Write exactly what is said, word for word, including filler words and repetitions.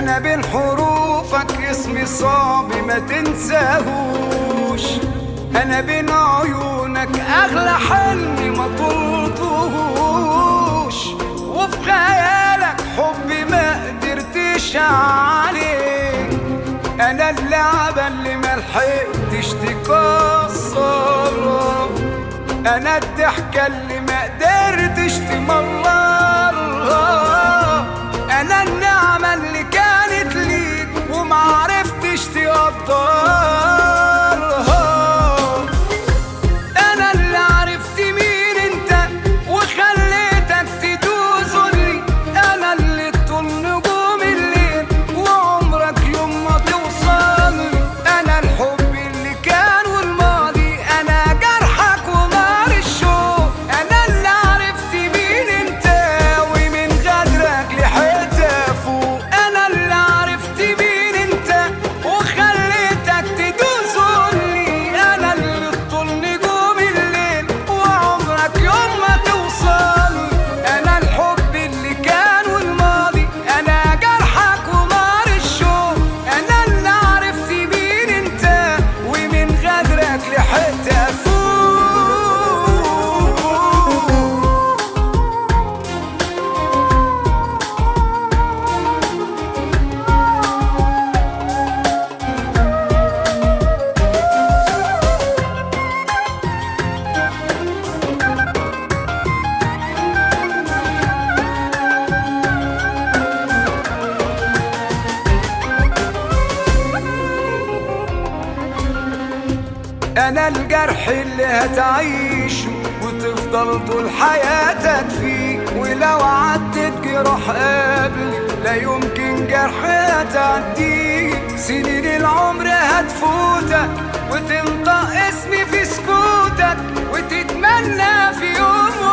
انا بين حروفك اسمي صعب ما تنساهوش، انا بين عيونك اغلى حلمي ما طلتهوش، وفي خيالك حبي ما قدرتش عليه، انا اللعبة اللي ملحقتش تكسرها، انا الضحكة اللي ما قدرتش تمررها، انا النعمة اللي كانت ليك ومعرفتش تقدرها، انا اللي عرفت مين انت وخليتك تدوسني، انا اللي طول نجوم الليل وعمرك يوم ما توصلني، انا الحب اللي كان والماضي، انا جرحك ونار الشوق، انا اللي عرفت مين انت ومن غدرك لحقت افوق، انا اللي عرفت مين انت وخليتك تدوسني، انا اللي طول نجوم الليل وعمرك يوم ما توصلني، انا الحب اللي كان والماضي، انا جرحك ونار الشوق، انا اللي عرفت مين انت ومن غدرك لحقت افوق. أنا الجرح اللي هتعيشه وتفضل طول حياتك فيه، ولو عدت جراح قبلي لا يمكن جرح هتعديه، سنين العمر هتفوتك وتنطق اسمي في سكوتك وتتمنى في يوم